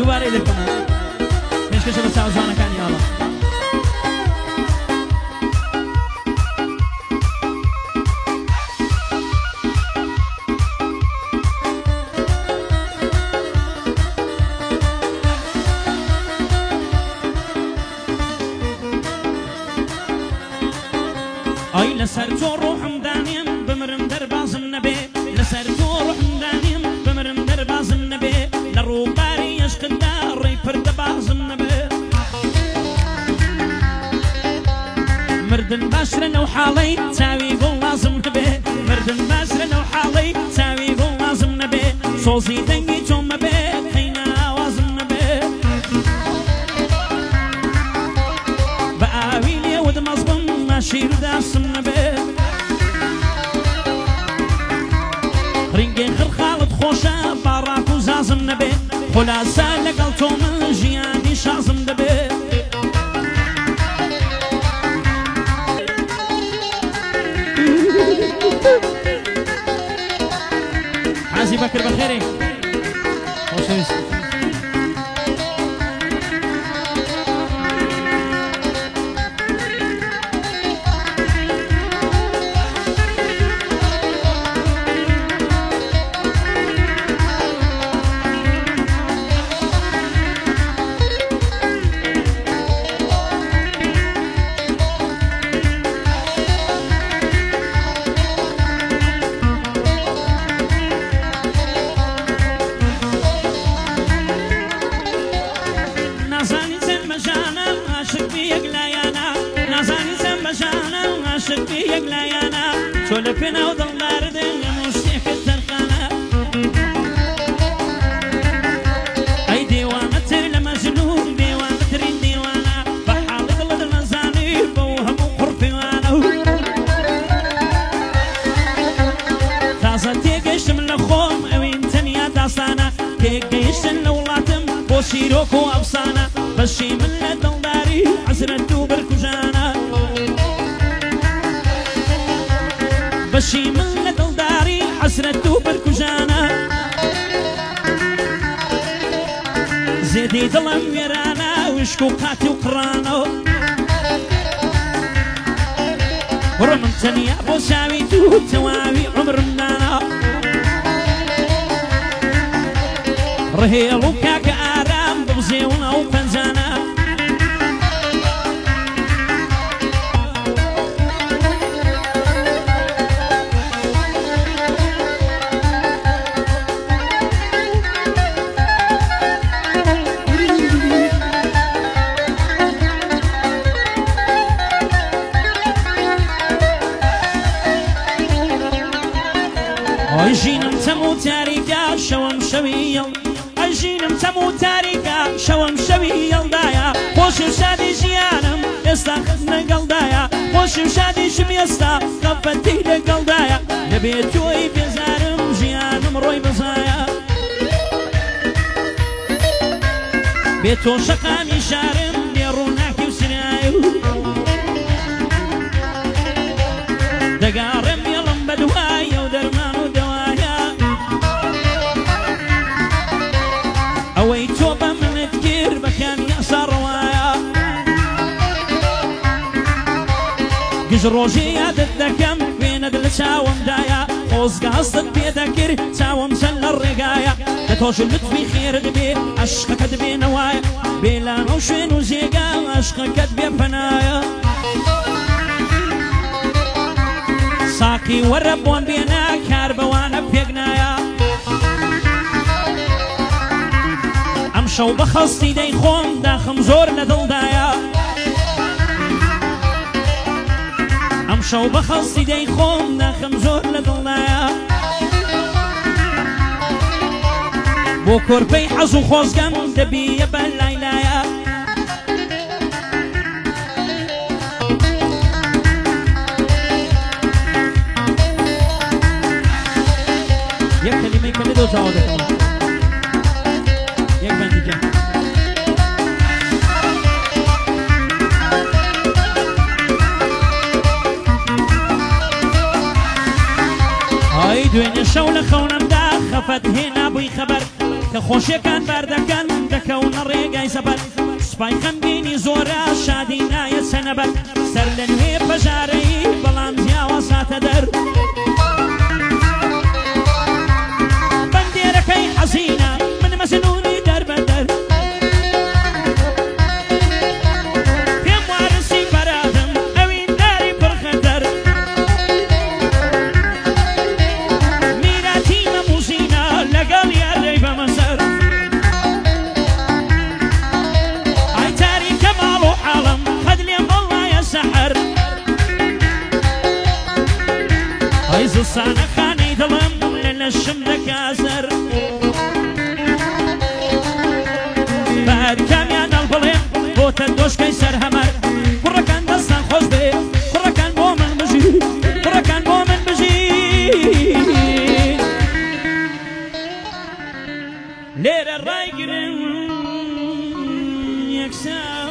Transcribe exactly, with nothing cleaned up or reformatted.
دوباره دەکەمەوە پێشکەشە بە چاوجوانەکانی ئاڵە ئەی لەسەر تۆ ڕۆحم دانیم بمرم دەربازم نەبێ لەسەر تۆ ڕۆحم دانیم بمرم دەربازم نەبێ لە ڕووباری عشقدا ڕێی پردەبازم نەبێ مردن باشرە نەو حاڵەی چاوی گوڵ لازم نەبێ مردن باشرە نەو حاڵەی چاوی گوڵ لازم نەبێ سۆزی دەنگی تۆ مەبێ قەینە ئاوازم نەبێ بە ئاوی لێوت مەزبم ماشیر داسم نەبێ ڕینگەی خڕخاڵت خۆشە باڕاک و زازم نەبێ خولاسە لەگەڵ تۆ من ژیانی شازم دەبێ حازی بەکر بەخێرێ خۆشەویست تۆ لە پێناو دڵداردن هەموو شتێکت تەرخانە ئەی دێوانەتر لە مەجنون دێوانەترین دێوانە بە حاڵی دڵت نەزانی بەو هەموو قوڕپیوانە تازە تێگەیشتم لە خۆم ئەوین تەنیا داستانە تێگەیشتن لە وڵاتم بۆ شیرۆک و ئەفسانە بەشی من لە دڵداری حەسرەت و بەرکوژانە بەشی من لە دڵداری حەسرەت و بەرکوژانە زێدەی دڵم وێرانە وشک و قاتی و قڕانە وڕە من تەنیا بۆ چاوی دوو تەواوی عومرم دانا ڕهێڵ و کاکە ئارام ببزێونە و پەنجانە ئەژینم تەم و تاریکە شەوەم شەوی یەڵ ئەژینم تەم و تاریکە شەوەم شەوی یەڵدایە خۆشی و شادی ژیانم ئێستا لەگەڵدایە خۆشی و شادیشم ئێستا قەفەتی لەگەڵدایە لەبێت تۆی بێزارم ژیانم ڕۆی بەزایە بێت تۆ شەقامی شارم بێ ڕووناکی و سنایە دەگاڕێم یەڵم بەدوایە و دەرمان و دەوایە ئەوەی تۆ بە منت کرد بەکانی ئەسا ڕەوایە گژ ڕۆژێ یادت دەکەم وێنەت لە چاوەمدایە خۆزگە هەستت پێ دەکرد چاوەم چەند لە ڕێگایە لە تۆش لوتفی خێرت بێ عەشقەکەت بێنەوایە بێلان و شوێن و جێگا عەشقەکەت بێ پەنایە ساقی وەرە بۆم بێنە کار بەوانە پێک نایە ئەم شەو بە خەستی دەی خۆم داخم زۆر لە دڵدایە ئەم شەو بە خەستی دەی خۆم داخم زۆر لە دڵدایە بۆ کۆرپەی حەز و خۆزگەم دەبیە بە لایلایە یک کلمه کلی دو تا آده کنم یک بندی جا های دوێنێ شەو لە خەونەمدا خەفەت هێنا بووی خەبەر کە خۆشیەکان باردەکەن دەکەونە ڕێگای زەبەر سوپای خەمگینی زۆرە شادی نایە چەنەبەر سەر لە نوێ پەژارەی بەڵام جیاوە ساتە دەر بەندێرەکەی حەزینە من مەزنونی دەربەدەر پێم وارسی بەرادم ئەوین داری پڕخەدەر میراتی مەموزینە لەگەڵ یاڕێی بەمەسەر ئای تاریکە ماڵ و حاڵم قەد لێم وەڵایە سەحەر ئای زستانە خانەی دڵم لە لەشم دەکازەر بەهەر کامیان هەڵبڵێم بۆتە دۆشکەی سەر هەمەر کوڕەکان دەستان خۆش بێ کوڕەکان بۆ من بژی کوڕەکان بۆ من بژی لێرە ڕایگرن یەکسان